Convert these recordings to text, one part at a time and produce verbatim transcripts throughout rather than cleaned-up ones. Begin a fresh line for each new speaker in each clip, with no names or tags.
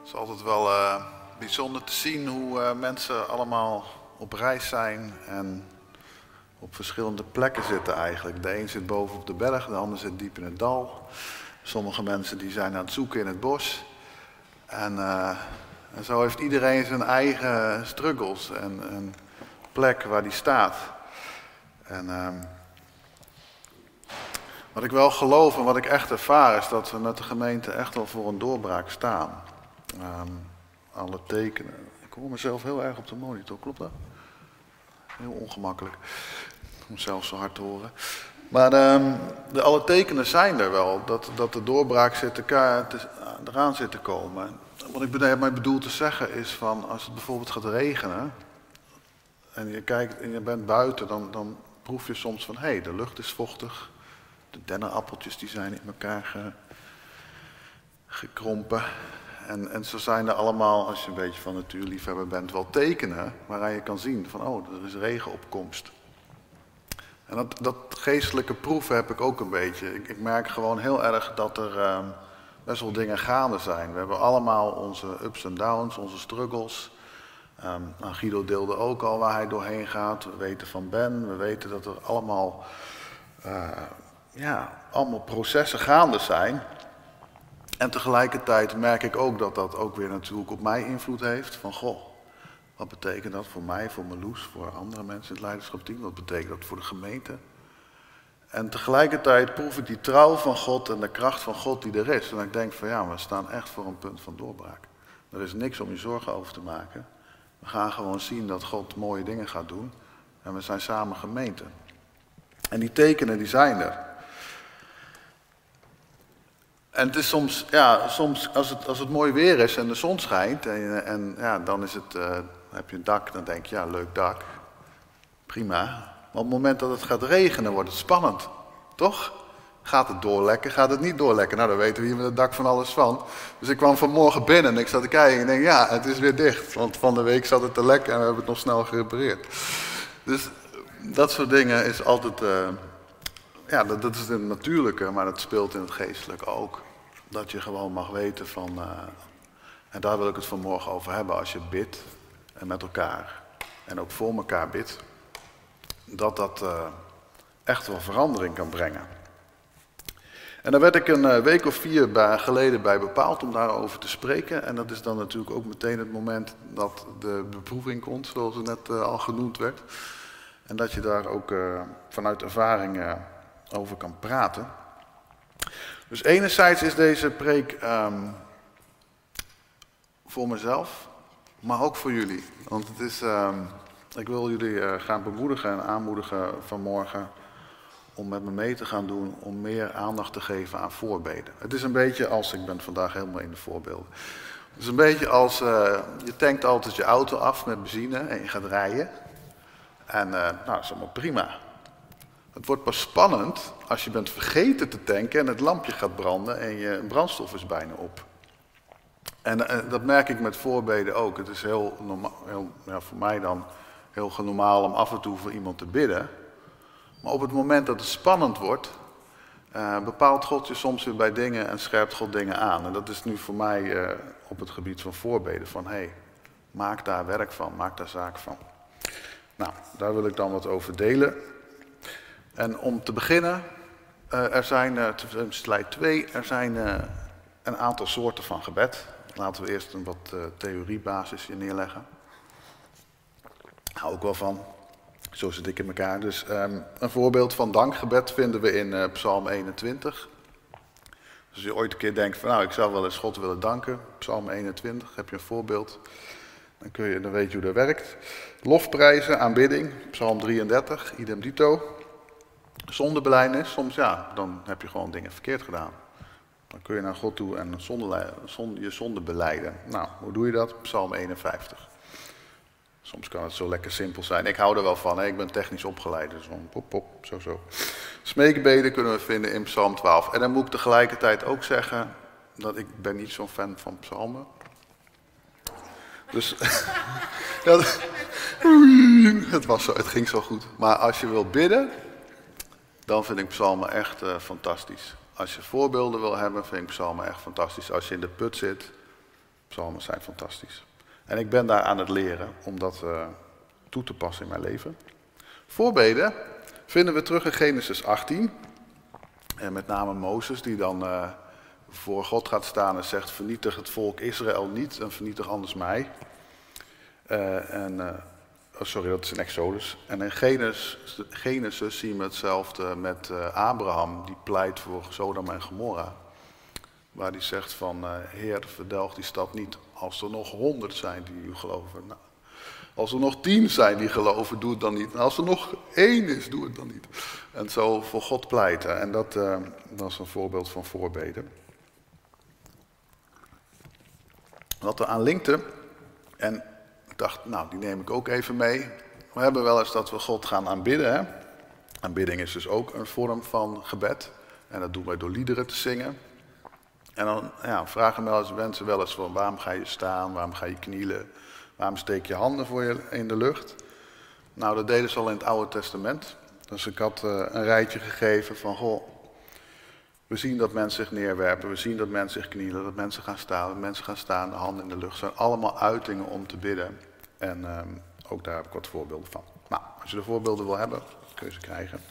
is altijd wel uh, bijzonder te zien hoe uh, mensen allemaal op reis zijn en op verschillende plekken zitten eigenlijk. De een zit boven op de berg, de ander zit diep in het dal. Sommige mensen die zijn aan het zoeken in het bos. En, uh, en zo heeft iedereen zijn eigen struggles en een plek waar die staat. En uh, wat ik wel geloof en wat ik echt ervaar is dat we met de gemeente echt wel voor een doorbraak staan. Um, alle tekenen. Ik hoor mezelf heel erg op de monitor, klopt dat? Heel ongemakkelijk om zelf zo hard te horen. Maar um, de, alle tekenen zijn er wel, dat, dat de doorbraak zit te, te, eraan zit te komen. Wat ik bedoel, bedoel te zeggen is van, als het bijvoorbeeld gaat regenen en je kijkt en je bent buiten, dan, dan proef je soms van, hé, hey, de lucht is vochtig, de dennenappeltjes die zijn in elkaar ge, gekrompen. En, en zo zijn er allemaal, als je een beetje van natuurliefhebber bent, wel tekenen waaraan je kan zien van, oh, er is regenopkomst. En dat, dat geestelijke proeven heb ik ook een beetje. Ik, ik merk gewoon heel erg dat er uh, best wel dingen gaande zijn. We hebben allemaal onze ups en downs, onze struggles. Um, nou, Guido deelde ook al waar hij doorheen gaat. We weten van Ben, we weten dat er allemaal, uh, ja, allemaal processen gaande zijn. En tegelijkertijd merk ik ook dat dat ook weer natuurlijk op mij invloed heeft. Van goh, wat betekent dat voor mij, voor Marloes, voor andere mensen in het leiderschapsteam? Wat betekent dat voor de gemeente? En tegelijkertijd proef ik die trouw van God en de kracht van God die er is. En ik denk van ja, we staan echt voor een punt van doorbraak. Er is niks om je zorgen over te maken. We gaan gewoon zien dat God mooie dingen gaat doen. En we zijn samen gemeente. En die tekenen die zijn er. En het is soms, ja, soms als het, als het mooi weer is en de zon schijnt en, en ja, dan is het, uh, heb je een dak, dan denk je, ja, leuk dak, prima. Maar op het moment dat het gaat regenen wordt het spannend, toch? Gaat het doorlekken, gaat het niet doorlekken? Nou, dan weten we hier met het dak van alles van. Dus ik kwam vanmorgen binnen en ik zat te kijken en denk, ja, het is weer dicht. Want van de week zat het te lekken en we hebben het nog snel gerepareerd. Dus dat soort dingen is altijd... Uh, Ja, dat, dat is het natuurlijke, maar dat speelt in het geestelijke ook. Dat je gewoon mag weten van, uh, en daar wil ik het vanmorgen over hebben, als je bidt en met elkaar en ook voor elkaar bidt, dat dat uh, echt wel verandering kan brengen. En daar werd ik een uh, week of vier bij, geleden bij bepaald om daarover te spreken. En dat is dan natuurlijk ook meteen het moment dat de beproeving komt, zoals het net uh, al genoemd werd. En dat je daar ook uh, vanuit ervaring... Uh, over kan praten. Dus enerzijds is deze preek um, voor mezelf, maar ook voor jullie. Want het is, um, ik wil jullie uh, gaan bemoedigen en aanmoedigen vanmorgen om met me mee te gaan doen, om meer aandacht te geven aan voorbeden. Het is een beetje als, ik ben vandaag helemaal in de voorbeelden. Het is een beetje als, uh, je tankt altijd je auto af met benzine en je gaat rijden. En uh, nou, dat is allemaal prima. Het wordt pas spannend als je bent vergeten te tanken en het lampje gaat branden en je brandstof is bijna op. En, en dat merk ik met voorbeden ook. Het is heel normaal, heel, ja, voor mij dan heel normaal om af en toe voor iemand te bidden. Maar op het moment dat het spannend wordt, uh, bepaalt God je soms weer bij dingen en scherpt God dingen aan. En dat is nu voor mij uh, op het gebied van voorbeden. Van hé, hey, maak daar werk van, maak daar zaak van. Nou, daar wil ik dan wat over delen. En om te beginnen, uh, er zijn, uh, slide twee, er zijn uh, een aantal soorten van gebed. Laten we eerst een wat uh, theoriebasis hier neerleggen. Hou ik wel van, zo zit ik in elkaar. Dus um, een voorbeeld van dankgebed vinden we in uh, Psalm eenentwintig. Dus als je ooit een keer denkt van nou, ik zou wel eens God willen danken. Psalm eenentwintig, heb je een voorbeeld. Dan, kun je, dan weet je hoe dat werkt. Lofprijzen, aanbidding, Psalm drieëndertig, idem dito. Zondebelijdenis, soms ja, dan heb je gewoon dingen verkeerd gedaan. Dan kun je naar God toe en zonde, zonde, je zonde belijden. Nou, hoe doe je dat? Psalm eenenvijftig. Soms kan het zo lekker simpel zijn. Ik hou er wel van, hè? Ik ben technisch opgeleid, dus gewoon pop, pop, zo, zo. Smeekbeden kunnen we vinden in Psalm twaalf. En dan moet ik tegelijkertijd ook zeggen dat ik ben niet zo'n fan van psalmen. Dus, ja, het was zo, het ging zo goed. Maar als je wilt bidden, dan vind ik psalmen echt uh, fantastisch. Als je voorbeelden wil hebben, vind ik psalmen echt fantastisch. Als je in de put zit, Psalmen zijn fantastisch. En ik ben daar aan het leren om dat uh, toe te passen in mijn leven. Voorbeden vinden we terug in Genesis achttien. En met name Mozes die dan uh, voor God gaat staan en zegt: vernietig het volk Israël niet en vernietig anders mij. Uh, en, uh, oh sorry, dat is in Exodus. En in Genesis, Genesis zien we hetzelfde met uh, Abraham, die pleit voor Sodom en Gomorra. Waar hij zegt van, uh, Heer, verdelg die stad niet. Als er nog honderd zijn die u geloven. Nou, als er nog tien zijn die geloven, doe het dan niet. En als er nog één is, doe het dan niet. En zo voor God pleiten. En dat, uh, dat is een voorbeeld van voorbeden. Wat er aan linkte, en ik dacht, nou, die neem ik ook even mee. We hebben wel eens dat we God gaan aanbidden. Hè? Aanbidding is dus ook een vorm van gebed. En dat doen wij door liederen te zingen. En dan ja, vragen wel eens mensen wel eens van, waarom ga je staan, waarom ga je knielen, waarom steek je handen voor je in de lucht? Nou, dat deden ze al in het Oude Testament. Dus ik had uh, een rijtje gegeven van, goh, we zien dat mensen zich neerwerpen, we zien dat mensen zich knielen, dat mensen gaan staan, dat mensen gaan staan, de handen in de lucht. Het zijn allemaal uitingen om te bidden. En uh, ook daar heb ik wat voorbeelden van. Nou, als je de voorbeelden wil hebben, kun je ze krijgen.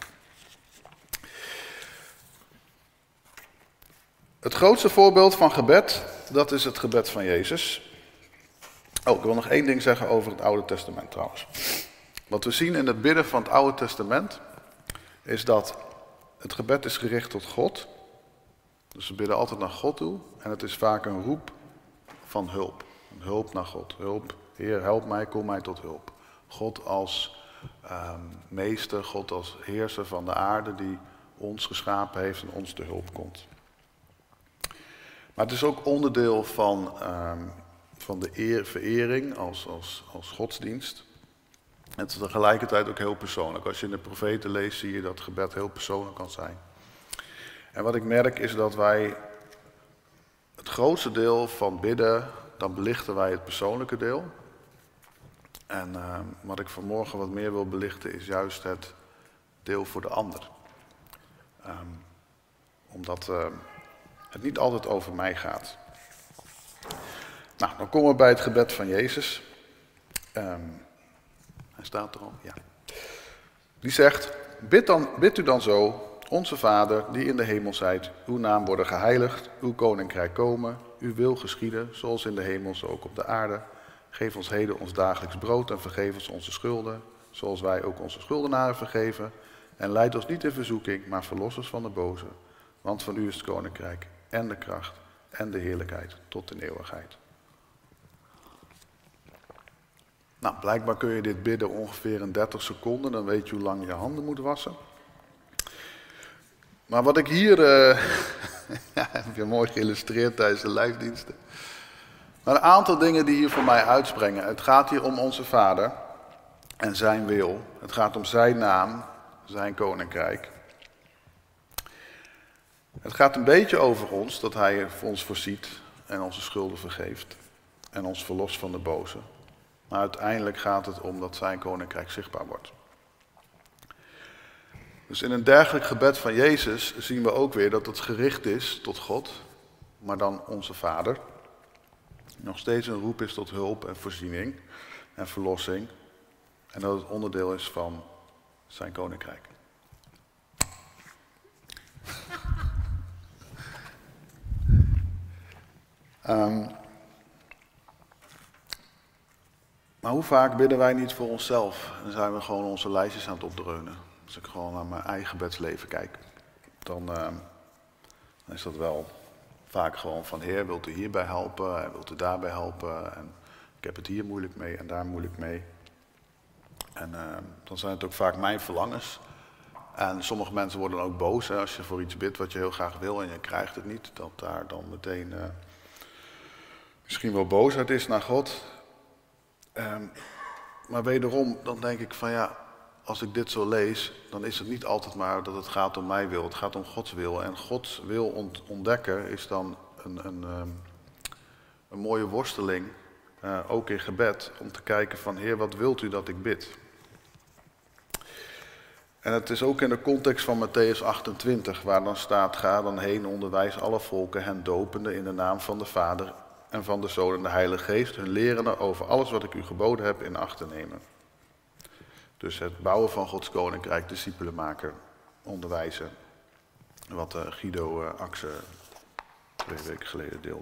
Het grootste voorbeeld van gebed, dat is het gebed van Jezus. Oh, ik wil nog één ding zeggen over het Oude Testament trouwens. Wat we zien in het bidden van het Oude Testament, is dat het gebed is gericht tot God. Dus we bidden altijd naar God toe. En het is vaak een roep van hulp. Een hulp naar God. Hulp, Heer, help mij, kom mij tot hulp. God als um, meester, God als heerser van de aarde die ons geschapen heeft en ons te hulp komt. Maar het is ook onderdeel van, um, van de eer, verering als, als, als godsdienst. Het is tegelijkertijd ook heel persoonlijk. Als je in de profeten leest, zie je dat gebed heel persoonlijk kan zijn. En wat ik merk is dat wij het grootste deel van bidden, dan belichten wij het persoonlijke deel. En uh, wat ik vanmorgen wat meer wil belichten is juist het deel voor de ander. Um, omdat uh, het niet altijd over mij gaat. Nou, dan komen we bij het gebed van Jezus. Um, hij staat er al, ja. Die zegt, bid, dan, bid u dan zo, onze Vader die in de hemel zijt, uw naam worden geheiligd, uw koninkrijk komen, uw wil geschieden, zoals in de hemel, zo ook op de aarde. Geef ons heden ons dagelijks brood en vergeef ons onze schulden, zoals wij ook onze schuldenaren vergeven. En leid ons niet in verzoeking, maar verlos ons van de boze. Want van u is het koninkrijk en de kracht en de heerlijkheid tot in eeuwigheid. Nou, blijkbaar kun je dit bidden ongeveer in dertig seconden, dan weet je hoe lang je handen moet wassen. Maar wat ik hier, uh, ja, heb je mooi geïllustreerd tijdens de lijfdiensten. Maar een aantal dingen die hier voor mij uitspringen. Het gaat hier om onze Vader en zijn wil. Het gaat om zijn naam, zijn koninkrijk. Het gaat een beetje over ons, dat hij voor ons voorziet en onze schulden vergeeft. En ons verlost van de boze. Maar uiteindelijk gaat het om dat zijn koninkrijk zichtbaar wordt. Dus in een dergelijk gebed van Jezus zien we ook weer dat het gericht is tot God, maar dan onze Vader. Nog steeds een roep is tot hulp en voorziening en verlossing. En dat het onderdeel is van zijn koninkrijk. Um, maar hoe vaak bidden wij niet voor onszelf? Dan zijn we gewoon onze lijstjes aan het opdreunen. Als ik gewoon naar mijn eigen gebedsleven kijk, dan, uh, dan is dat wel vaak gewoon van Heer, wilt u hierbij helpen en wilt u daarbij helpen. En ik heb het hier moeilijk mee en daar moeilijk mee. En uh, dan zijn het ook vaak mijn verlangens. En sommige mensen worden dan ook boos hè, als je voor iets bidt wat je heel graag wil en je krijgt het niet. Dat daar dan meteen uh, misschien wel boosheid is naar God. Um, maar wederom, dan denk ik van ja, als ik dit zo lees, dan is het niet altijd maar dat het gaat om mijn wil. Het gaat om Gods wil. En Gods wil ontdekken is dan een, een, um, een mooie worsteling, uh, ook in gebed, om te kijken van Heer, wat wilt u dat ik bid? En het is ook in de context van Matthäus achtentwintig, waar dan staat, ga dan heen, onderwijs alle volken, hen dopende in de naam van de Vader en van de Zoon en de Heilige Geest, hun lerende over alles wat ik u geboden heb in acht te nemen. Dus het bouwen van Gods Koninkrijk, discipelen maken, onderwijzen. Wat uh, Guido uh, Axe twee weken geleden deelde.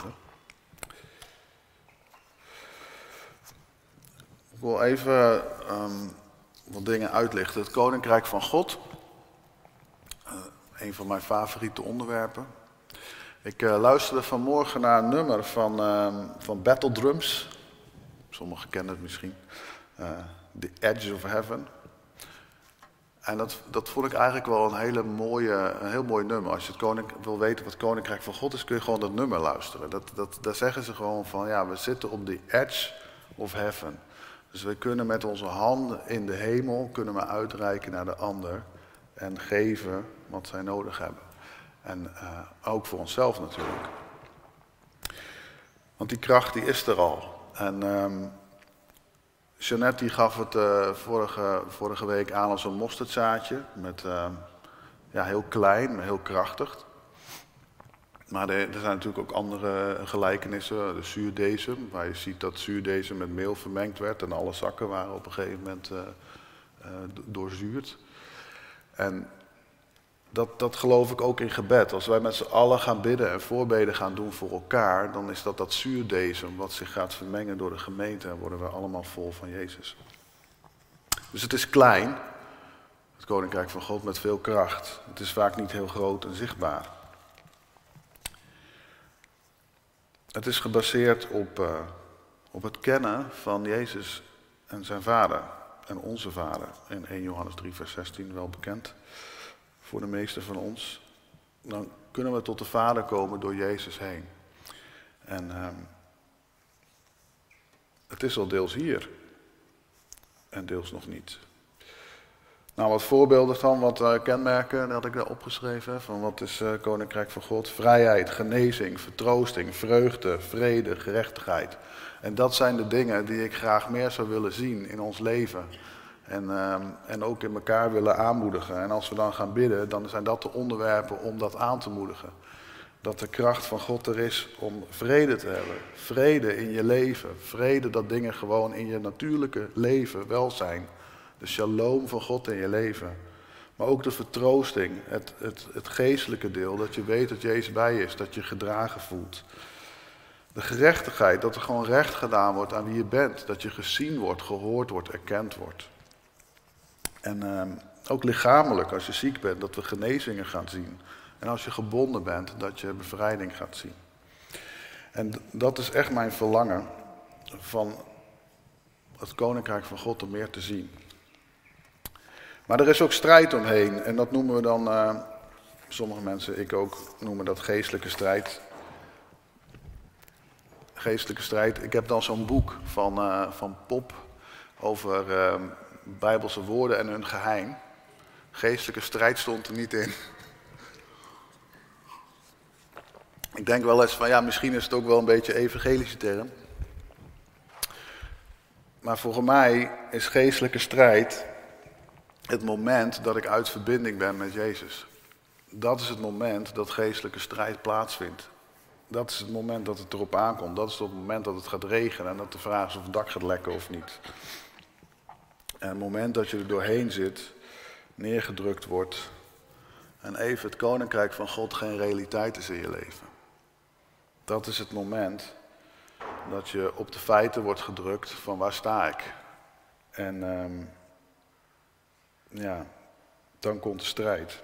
Ik wil even um, wat dingen uitlichten. Het Koninkrijk van God. Uh, een van mijn favoriete onderwerpen. Ik uh, luisterde vanmorgen naar een nummer van, uh, van Battle Drums. Sommigen kennen het misschien. Uh, The Edge of Heaven. En dat, dat vond ik eigenlijk wel een, hele mooie, een heel mooi nummer. Als je het koning, wil weten wat het Koninkrijk van God is, kun je gewoon dat nummer luisteren. Dat, dat, daar zeggen ze gewoon van, ja, we zitten op the edge of heaven. Dus we kunnen met onze handen in de hemel kunnen we uitreiken naar de ander en geven wat zij nodig hebben. En uh, ook voor onszelf natuurlijk. Want die kracht die is er al. En um, Jeanette die gaf het uh, vorige, vorige week aan als een mosterdzaadje. Met, uh, ja, heel klein, maar heel krachtig. Maar er, er zijn natuurlijk ook andere gelijkenissen. De zuurdesem, waar je ziet dat zuurdesem met meel vermengd werd. En alle zakken waren op een gegeven moment uh, uh, doorzuurd. En dat, dat geloof ik ook in gebed. Als wij met z'n allen gaan bidden en voorbeden gaan doen voor elkaar, dan is dat dat zuurdesem wat zich gaat vermengen door de gemeente en worden we allemaal vol van Jezus. Dus het is klein, het Koninkrijk van God, met veel kracht. Het is vaak niet heel groot en zichtbaar. Het is gebaseerd op, uh, op het kennen van Jezus en zijn Vader en onze Vader. In eerste Johannes drie vers zestien, wel bekend voor de meesten van ons. Dan kunnen we tot de Vader komen door Jezus heen. En uh, het is al deels hier en deels nog niet. Nou, wat voorbeelden van, wat uh, kenmerken, dat had ik daar opgeschreven. Van wat is uh, Koninkrijk van God? Vrijheid, genezing, vertroosting, vreugde, vrede, gerechtigheid. En dat zijn de dingen die ik graag meer zou willen zien in ons leven. En, uh, en ook in elkaar willen aanmoedigen. En als we dan gaan bidden, dan zijn dat de onderwerpen om dat aan te moedigen. Dat de kracht van God er is om vrede te hebben. Vrede in je leven. Vrede dat dingen gewoon in je natuurlijke leven wel zijn. De shalom van God in je leven. Maar ook de vertroosting, het, het, het geestelijke deel, dat je weet dat Jezus bij je is, dat je gedragen voelt. De gerechtigheid, dat er gewoon recht gedaan wordt aan wie je bent. Dat je gezien wordt, gehoord wordt, erkend wordt. En uh, ook lichamelijk, als je ziek bent, dat we genezingen gaan zien. En als je gebonden bent, dat je bevrijding gaat zien. En dat is echt mijn verlangen van het Koninkrijk van God om meer te zien. Maar er is ook strijd omheen en dat noemen we dan, uh, sommige mensen, ik ook, noemen dat geestelijke strijd. Geestelijke strijd. Ik heb dan zo'n boek van, uh, van Pop over uh, Bijbelse woorden en hun geheim. Geestelijke strijd stond er niet in. Ik denk wel eens van ja, misschien is het ook wel een beetje een evangelische term. Maar voor mij is geestelijke strijd het moment dat ik uit verbinding ben met Jezus. Dat is het moment dat geestelijke strijd plaatsvindt. Dat is het moment dat het erop aankomt. Dat is het moment dat het gaat regenen en dat de vraag is of het dak gaat lekken of niet. En het moment dat je er doorheen zit, neergedrukt wordt en even het Koninkrijk van God geen realiteit is in je leven. Dat is het moment dat je op de feiten wordt gedrukt van waar sta ik. En um, ja, dan komt de strijd.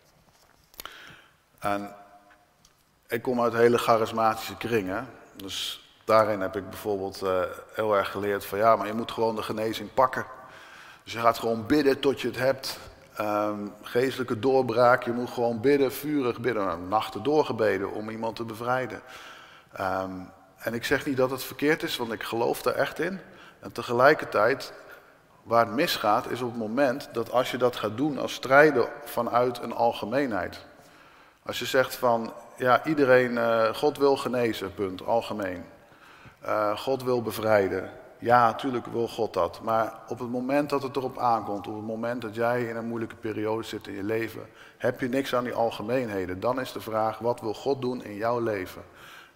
En ik kom uit hele charismatische kringen. Dus daarin heb ik bijvoorbeeld uh, heel erg geleerd van ja, maar je moet gewoon de genezing pakken. Dus je gaat gewoon bidden tot je het hebt. Um, geestelijke doorbraak, je moet gewoon bidden, vurig bidden. Nachten doorgebeden om iemand te bevrijden. Um, en ik zeg niet dat het verkeerd is, want ik geloof daar echt in. En tegelijkertijd, waar het misgaat, is op het moment dat als je dat gaat doen als strijden vanuit een algemeenheid. Als je zegt van, ja, iedereen, uh, God wil genezen, punt, algemeen. Uh, God wil bevrijden. Ja, natuurlijk wil God dat. Maar op het moment dat het erop aankomt, op het moment dat jij in een moeilijke periode zit in je leven, heb je niks aan die algemeenheden. Dan is de vraag, wat wil God doen in jouw leven?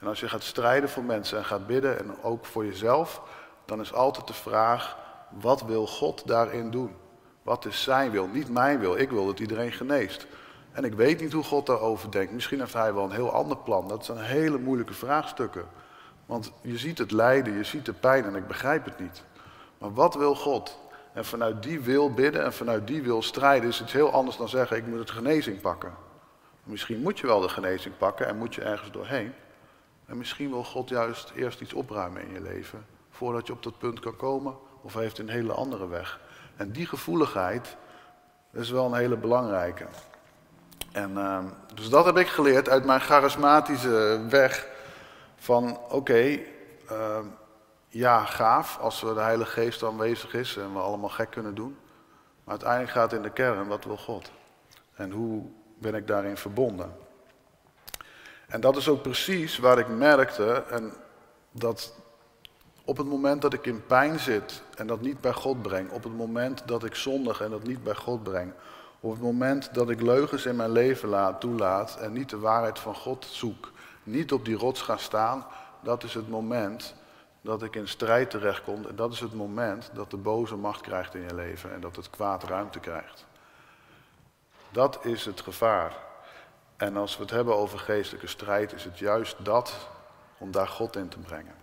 En als je gaat strijden voor mensen en gaat bidden en ook voor jezelf, dan is altijd de vraag, wat wil God daarin doen? Wat is zijn wil, niet mijn wil. Ik wil dat iedereen geneest. En ik weet niet hoe God daarover denkt. Misschien heeft hij wel een heel ander plan. Dat zijn hele moeilijke vraagstukken. Want je ziet het lijden, je ziet de pijn en ik begrijp het niet. Maar wat wil God? En vanuit die wil bidden en vanuit die wil strijden is iets heel anders dan zeggen, ik moet de genezing pakken. Misschien moet je wel de genezing pakken en moet je ergens doorheen. En misschien wil God juist eerst iets opruimen in je leven, voordat je op dat punt kan komen, of hij heeft een hele andere weg. En die gevoeligheid is wel een hele belangrijke. En, uh, dus dat heb ik geleerd uit mijn charismatische weg van oké, okay, uh, ja gaaf als we de Heilige Geest aanwezig is en we allemaal gek kunnen doen. Maar uiteindelijk gaat het in de kern, wat wil God? En hoe ben ik daarin verbonden? En dat is ook precies waar ik merkte en dat op het moment dat ik in pijn zit en dat niet bij God breng, op het moment dat ik zondig en dat niet bij God breng, op het moment dat ik leugens in mijn leven laat, toelaat en niet de waarheid van God zoek, niet op die rots ga staan, dat is het moment dat ik in strijd terechtkom en dat is het moment dat de boze macht krijgt in je leven en dat het kwaad ruimte krijgt. Dat is het gevaar. En als we het hebben over geestelijke strijd, is het juist dat om daar God in te brengen.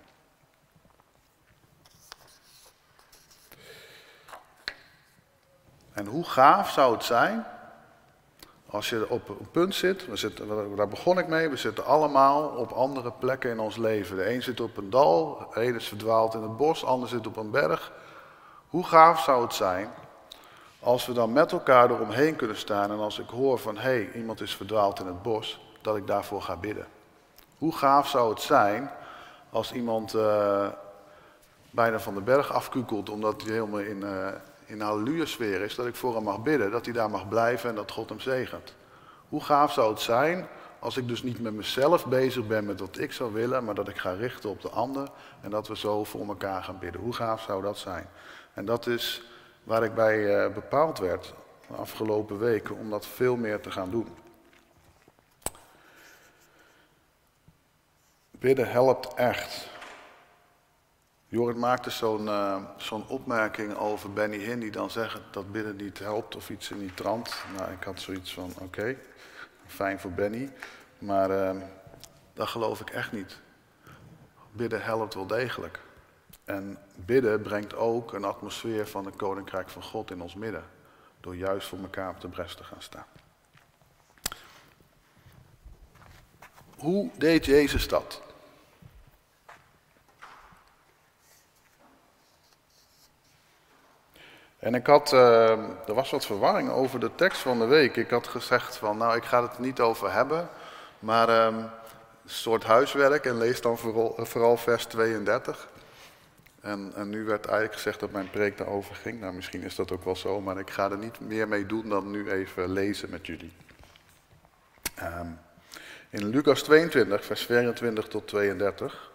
En hoe gaaf zou het zijn als je op een punt zit, we zitten, daar begon ik mee, we zitten allemaal op andere plekken in ons leven. De een zit op een dal, de een is verdwaald in het bos, de ander zit op een berg. Hoe gaaf zou het zijn als we dan met elkaar eromheen kunnen staan en als ik hoor van hé, hey, iemand is verdwaald in het bos, dat ik daarvoor ga bidden. Hoe gaaf zou het zijn als iemand uh, bijna van de berg afkukelt omdat hij helemaal in, uh, in een halleluja-sfeer is, dat ik voor hem mag bidden, dat hij daar mag blijven en dat God hem zegent. Hoe gaaf zou het zijn als ik dus niet met mezelf bezig ben met wat ik zou willen, maar dat ik ga richten op de ander en dat we zo voor elkaar gaan bidden. Hoe gaaf zou dat zijn? En dat is waar ik bij uh, bepaald werd de afgelopen weken om dat veel meer te gaan doen. Bidden helpt echt. Jorrit maakte zo'n uh, zo'n opmerking over Benny Hinn die dan zegt dat bidden niet helpt of iets in die trant. Nou, ik had zoiets van oké, okay, fijn voor Benny, maar uh, dat geloof ik echt niet. Bidden helpt wel degelijk. En bidden brengt ook een atmosfeer van het Koninkrijk van God in ons midden. Door juist voor elkaar op de bres te gaan staan. Hoe deed Jezus dat? En ik had, uh, er was wat verwarring over de tekst van de week. Ik had gezegd van, nou ik ga het er niet over hebben, maar uh, een soort huiswerk en lees dan vooral, vooral vers tweeëndertig. En, en nu werd eigenlijk gezegd dat mijn preek daarover ging. Nou, misschien is dat ook wel zo, maar ik ga er niet meer mee doen dan nu even lezen met jullie. Um, in Lucas tweeëntwintig, vers vierentwintig tot tweeëndertig,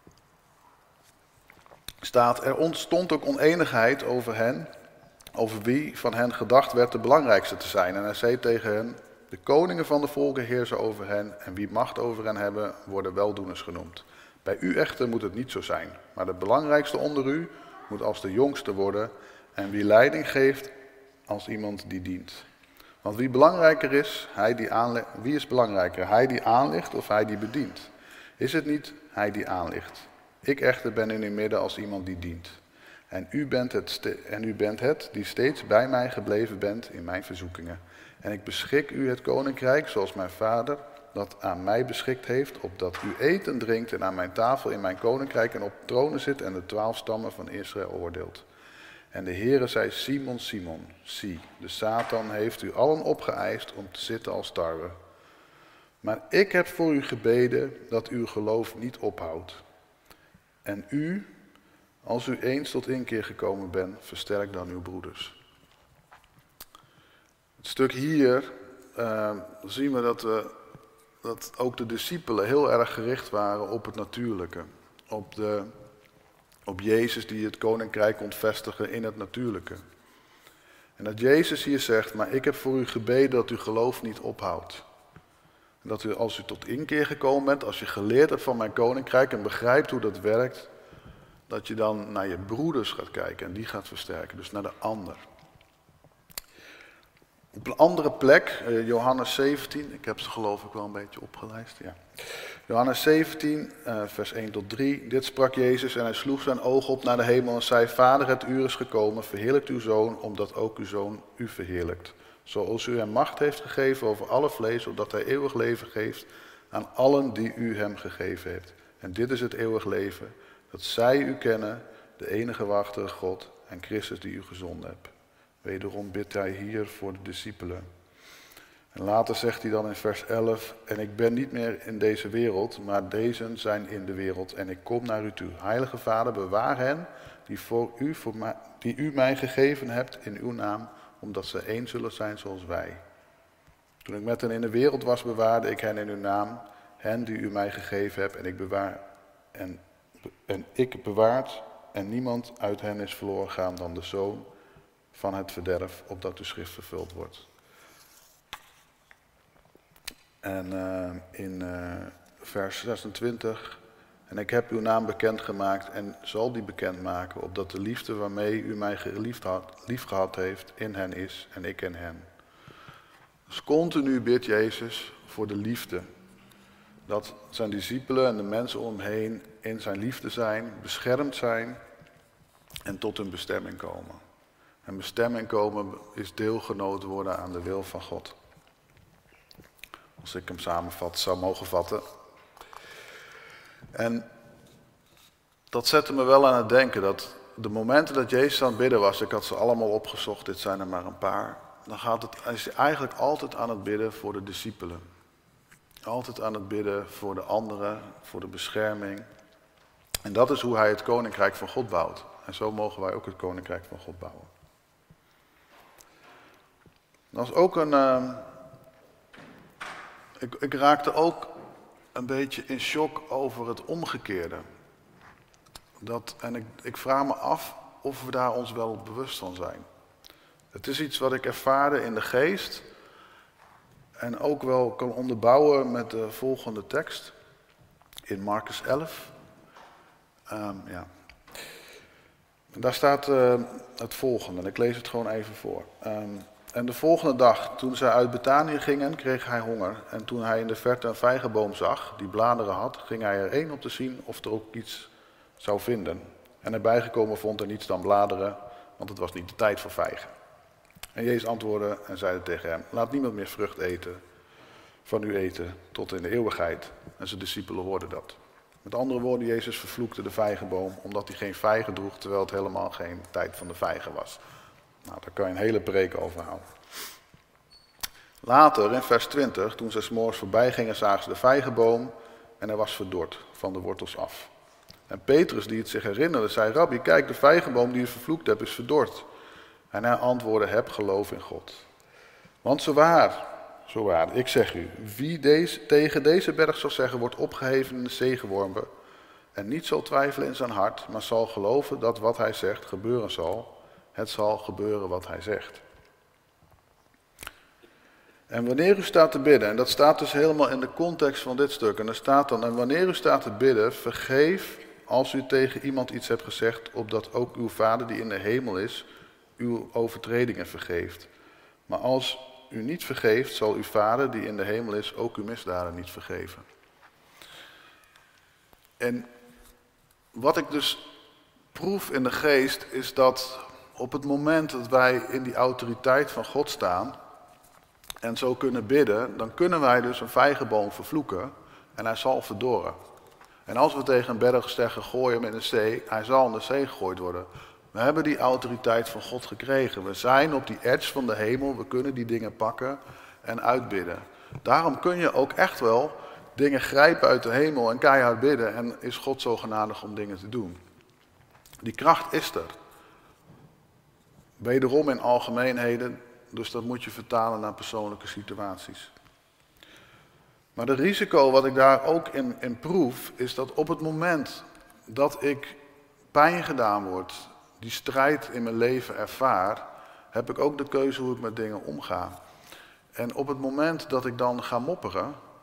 staat, er ontstond ook oneenigheid over hen, over wie van hen gedacht werd de belangrijkste te zijn. En hij zei tegen hen, de koningen van de volken heersen over hen en wie macht over hen hebben, worden weldoeners genoemd. Bij u echter moet het niet zo zijn, maar de belangrijkste onder u moet als de jongste worden en wie leiding geeft als iemand die dient. Want wie belangrijker is, hij die aanle- wie is belangrijker, hij die aanligt of hij die bedient? Is het niet hij die aanligt? Ik echter ben in uw midden als iemand die dient. En u bent het, ste- en u bent het die steeds bij mij gebleven bent in mijn verzoekingen. En ik beschik u het koninkrijk zoals mijn vader dat aan mij beschikt heeft, opdat u eet en drinkt en aan mijn tafel in mijn koninkrijk en op tronen zit en de twaalf stammen van Israël oordeelt. En de Heere zei, Simon, Simon, zie, de Satan heeft u allen opgeëist om te zitten als tarwe. Maar ik heb voor u gebeden dat uw geloof niet ophoudt. En u, als u eens tot inkeer gekomen bent, versterk dan uw broeders. Het stuk hier uh, zien we dat, we dat ook de discipelen heel erg gericht waren op het natuurlijke. Op, de, op Jezus die het koninkrijk kon vestigen in het natuurlijke. En dat Jezus hier zegt, maar ik heb voor u gebeden dat uw geloof niet ophoudt. En dat u, als u tot inkeer gekomen bent, als je geleerd hebt van mijn koninkrijk en begrijpt hoe dat werkt, dat je dan naar je broeders gaat kijken en die gaat versterken, dus naar de ander. Op een andere plek, uh, Johannes zeventien, ik heb ze geloof ik wel een beetje opgelijst. Ja. Johannes zeventien, uh, vers één tot drie. Dit sprak Jezus en hij sloeg zijn oog op naar de hemel en zei: Vader, het uur is gekomen, verheerlijkt uw Zoon, omdat ook uw Zoon u verheerlijkt. Zoals u hem macht heeft gegeven over alle vlees, opdat hij eeuwig leven geeft aan allen die u hem gegeven hebt. En dit is het eeuwig leven, dat zij u kennen, de enige ware God en Christus die u gezonden hebt. Wederom bidt hij hier voor de discipelen. En later zegt hij dan in vers elf: En ik ben niet meer in deze wereld, maar deze zijn in de wereld en ik kom naar u toe. Heilige Vader, bewaar hen die, voor u, voor mij, die u mij gegeven hebt in uw naam, omdat ze één zullen zijn zoals wij. Toen ik met hen in de wereld was, bewaarde ik hen in uw naam, hen die u mij gegeven hebt, en ik bewaar en, en ik bewaard, en niemand uit hen is verloren gegaan dan de zoon van het verderf, opdat de schrift vervuld wordt. En uh, in uh, vers zesentwintig, en ik heb uw naam bekendgemaakt en zal die bekendmaken, opdat de liefde waarmee u mij geliefd had, lief gehad heeft in hen is en ik in hen. Dus continu bidt Jezus voor de liefde. Dat zijn discipelen en de mensen om hem heen in zijn liefde zijn, beschermd zijn en tot hun bestemming komen. En bestemming komen is deelgenoot worden aan de wil van God. Als ik hem samenvat, zou mogen vatten. En dat zette me wel aan het denken dat de momenten dat Jezus aan het bidden was, ik had ze allemaal opgezocht, dit zijn er maar een paar. Dan gaat het, is hij eigenlijk altijd aan het bidden voor de discipelen. Altijd aan het bidden voor de anderen, voor de bescherming. En dat is hoe hij het koninkrijk van God bouwt. En zo mogen wij ook het koninkrijk van God bouwen. Dat is ook een... Uh, ik, ik raakte ook een beetje in shock over het omgekeerde. Dat, en ik, ik vraag me af of we daar ons wel bewust van zijn. Het is iets wat ik ervaarde in de geest. En ook wel kan onderbouwen met de volgende tekst. In Marcus elf. Um, ja. En daar staat uh, het volgende. En ik lees het gewoon even voor. Um, En de volgende dag, toen zij uit Betanië gingen, kreeg hij honger. En toen hij in de verte een vijgenboom zag, die bladeren had, ging hij er één op te zien of er ook iets zou vinden. En erbij gekomen vond er niets dan bladeren, want het was niet de tijd voor vijgen. En Jezus antwoordde en zeide tegen hem: Laat niemand meer vrucht eten, van u eten, tot in de eeuwigheid. En zijn discipelen hoorden dat. Met andere woorden, Jezus vervloekte de vijgenboom, omdat hij geen vijgen droeg, terwijl het helemaal geen tijd van de vijgen was. Nou, daar kan je een hele preek over houden. Later, in vers twintig, toen zij 's morgens voorbij gingen, zagen ze de vijgenboom en hij was verdord van de wortels af. En Petrus, die het zich herinnerde, zei: Rabbi, kijk, de vijgenboom die u vervloekt hebt, is verdord. En hij antwoordde: Heb geloof in God. Want zowaar, zowaar, ik zeg u, wie deze, tegen deze berg zal zeggen, wordt opgeheven in de zee geworpen, en niet zal twijfelen in zijn hart, maar zal geloven dat wat hij zegt gebeuren zal, het zal gebeuren wat hij zegt. En wanneer u staat te bidden, en dat staat dus helemaal in de context van dit stuk, en er staat dan: en wanneer u staat te bidden, vergeef als u tegen iemand iets hebt gezegd, opdat ook uw Vader die in de hemel is, uw overtredingen vergeeft. Maar als u niet vergeeft, zal uw Vader die in de hemel is, ook uw misdaden niet vergeven. En wat ik dus proef in de geest, is dat op het moment dat wij in die autoriteit van God staan en zo kunnen bidden, dan kunnen wij dus een vijgenboom vervloeken en hij zal verdorren. En als we tegen een berg zeggen, gooi hem in de zee, hij zal in de zee gegooid worden. We hebben die autoriteit van God gekregen. We zijn op die edge van de hemel, we kunnen die dingen pakken en uitbidden. Daarom kun je ook echt wel dingen grijpen uit de hemel en keihard bidden en is God zo genadig om dingen te doen. Die kracht is er. Wederom in algemeenheden, dus dat moet je vertalen naar persoonlijke situaties. Maar het risico wat ik daar ook in, in proef, is dat op het moment dat ik pijn gedaan word, die strijd in mijn leven ervaar, heb ik ook de keuze hoe ik met dingen omga. En op het moment dat ik dan ga mopperen,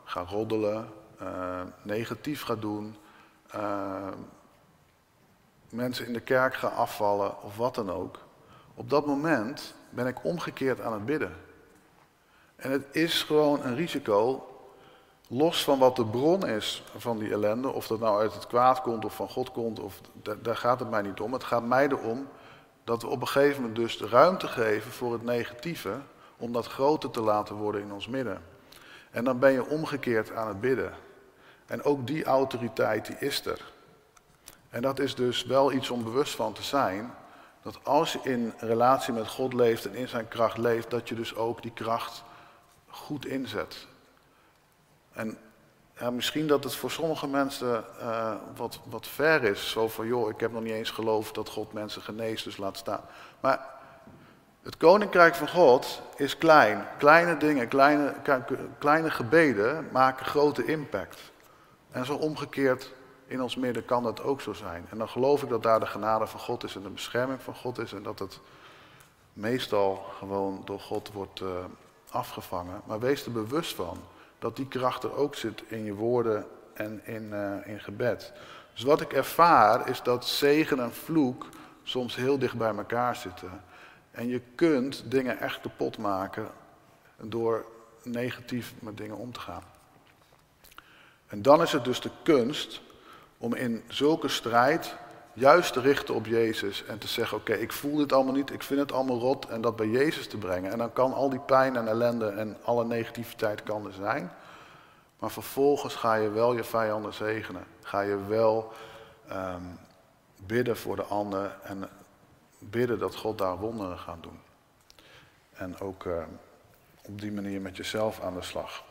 ga roddelen, uh, negatief ga doen, uh, mensen in de kerk ga afvallen of wat dan ook. Op dat moment ben ik omgekeerd aan het bidden. En het is gewoon een risico, los van wat de bron is van die ellende, of dat nou uit het kwaad komt of van God komt, of, daar, daar gaat het mij niet om. Het gaat mij erom dat we op een gegeven moment dus de ruimte geven voor het negatieve, om dat groter te laten worden in ons midden. En dan ben je omgekeerd aan het bidden. En ook die autoriteit die is er. En dat is dus wel iets om bewust van te zijn, dat als je in relatie met God leeft en in zijn kracht leeft, dat je dus ook die kracht goed inzet. En ja, misschien dat het voor sommige mensen uh, wat, wat ver is. Zo van, joh, ik heb nog niet eens geloofd dat God mensen geneest, dus laat staan. Maar het koninkrijk van God is klein. Kleine dingen, kleine, kleine gebeden maken grote impact. En zo omgekeerd in ons midden kan dat ook zo zijn. En dan geloof ik dat daar de genade van God is en de bescherming van God is. En dat het meestal gewoon door God wordt uh, afgevangen. Maar wees er bewust van dat die kracht er ook zit in je woorden en in, uh, in gebed. Dus wat ik ervaar is dat zegen en vloek soms heel dicht bij elkaar zitten. En je kunt dingen echt kapot maken door negatief met dingen om te gaan. En dan is het dus de kunst om in zulke strijd juist te richten op Jezus en te zeggen, oké, okay, ik voel dit allemaal niet, ik vind het allemaal rot, en dat bij Jezus te brengen. En dan kan al die pijn en ellende en alle negativiteit kan er zijn. Maar vervolgens ga je wel je vijanden zegenen. Ga je wel um, bidden voor de ander en bidden dat God daar wonderen gaat doen. En ook uh, op die manier met jezelf aan de slag.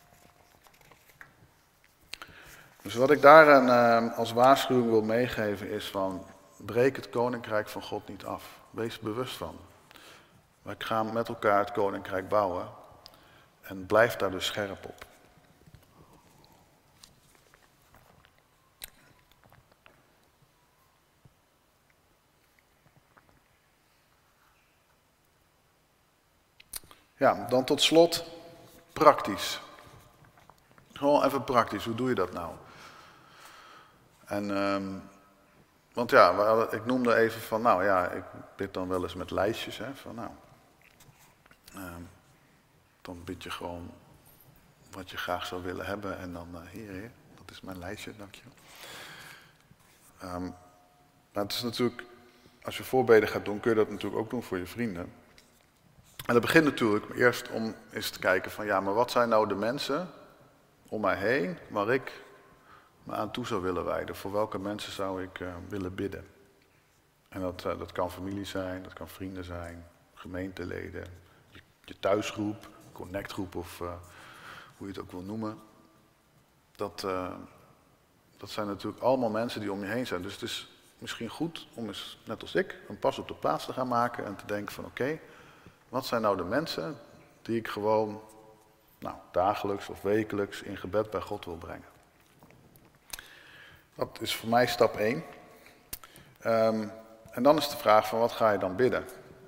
Dus wat ik daaraan uh, als waarschuwing wil meegeven is van, breek het koninkrijk van God niet af. Wees er bewust van. Wij gaan met elkaar het koninkrijk bouwen en blijf daar dus scherp op. Ja, dan tot slot praktisch. Gewoon even praktisch, hoe doe je dat nou? En, um, want ja, we hadden, ik noemde even van, nou ja, ik bid dan wel eens met lijstjes. Hè, van nou, um, dan bid je gewoon wat je graag zou willen hebben. En dan, uh, hier, hier, dat is mijn lijstje, dank je. Um, maar het is natuurlijk, als je voorbeden gaat doen, kun je dat natuurlijk ook doen voor je vrienden. En dat begint natuurlijk eerst om eens te kijken van, ja, maar wat zijn nou de mensen om mij heen waar ik me aan toe zou willen wijden? Voor welke mensen zou ik uh, willen bidden? En dat, uh, dat kan familie zijn, dat kan vrienden zijn, gemeenteleden, je, je thuisgroep, connectgroep of uh, hoe je het ook wil noemen. Dat, uh, dat zijn natuurlijk allemaal mensen die om je heen zijn. Dus het is misschien goed om eens, net als ik, een pas op de plaats te gaan maken en te denken van oké, okay, wat zijn nou de mensen die ik gewoon nou, dagelijks of wekelijks in gebed bij God wil brengen? Dat is voor mij stap één. Um, en dan is de vraag van wat ga je dan bidden?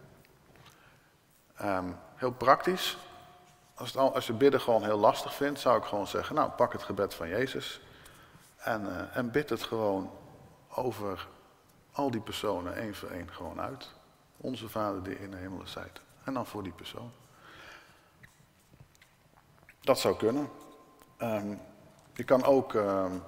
Um, heel praktisch. Als, het al, als je bidden gewoon heel lastig vindt, zou ik gewoon zeggen, nou pak het gebed van Jezus. En, uh, en bid het gewoon over al die personen één voor één gewoon uit. Onze Vader die in de hemelen zijt. En dan voor die persoon. Dat zou kunnen. Um, je kan ook um,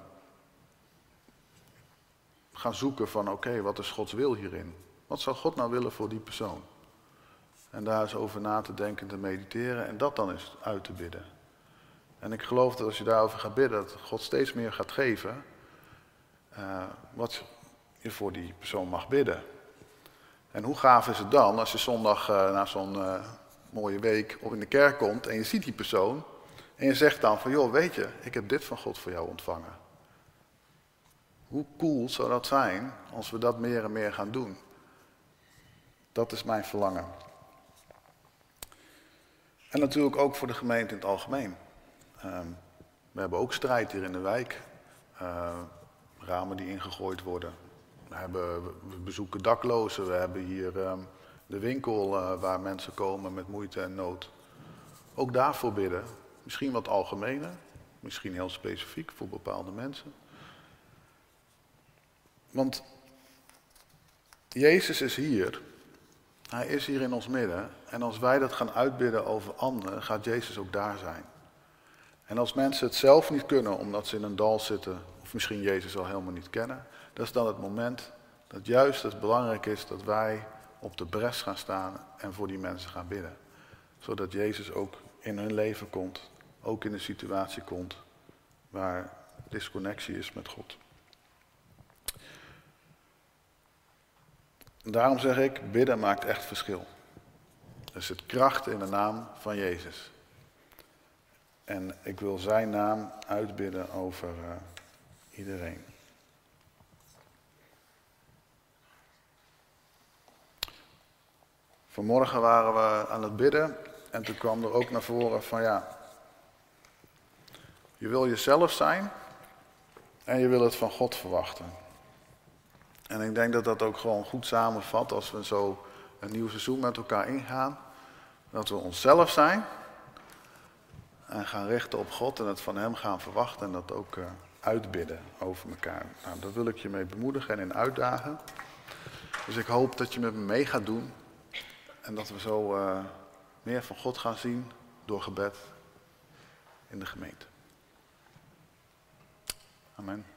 gaan zoeken van oké, okay, wat is Gods wil hierin? Wat zou God nou willen voor die persoon? En daar eens over na te denken, te mediteren en dat dan eens uit te bidden. En ik geloof dat als je daarover gaat bidden, dat God steeds meer gaat geven uh, wat je voor die persoon mag bidden. En hoe gaaf is het dan als je zondag uh, na zo'n uh, mooie week op in de kerk komt en je ziet die persoon en je zegt dan van joh, weet je, ik heb dit van God voor jou ontvangen. Hoe cool zou dat zijn als we dat meer en meer gaan doen? Dat is mijn verlangen. En natuurlijk ook voor de gemeente in het algemeen. Uh, we hebben ook strijd hier in de wijk. Uh, ramen die ingegooid worden. We, hebben, we bezoeken daklozen. We hebben hier uh, de winkel uh, waar mensen komen met moeite en nood. Ook daarvoor bidden. Misschien wat algemener. Misschien heel specifiek voor bepaalde mensen. Want Jezus is hier. Hij is hier in ons midden. En als wij dat gaan uitbidden over anderen, gaat Jezus ook daar zijn. En als mensen het zelf niet kunnen, omdat ze in een dal zitten, of misschien Jezus al helemaal niet kennen, dat is dan het moment dat juist het belangrijk is dat wij op de bres gaan staan en voor die mensen gaan bidden. Zodat Jezus ook in hun leven komt, ook in een situatie komt waar disconnectie is met God. Daarom zeg ik, bidden maakt echt verschil. Er zit kracht in de naam van Jezus. En ik wil zijn naam uitbidden over uh, iedereen. Vanmorgen waren we aan het bidden en toen kwam er ook naar voren van ja, je wil jezelf zijn en je wil het van God verwachten. En ik denk dat dat ook gewoon goed samenvat als we zo een nieuw seizoen met elkaar ingaan. Dat we onszelf zijn en gaan richten op God en het van hem gaan verwachten en dat ook uh, uitbidden over elkaar. Nou, daar wil ik je mee bemoedigen en in uitdagen. Dus ik hoop dat je met me mee gaat doen en dat we zo uh, meer van God gaan zien door gebed in de gemeente. Amen.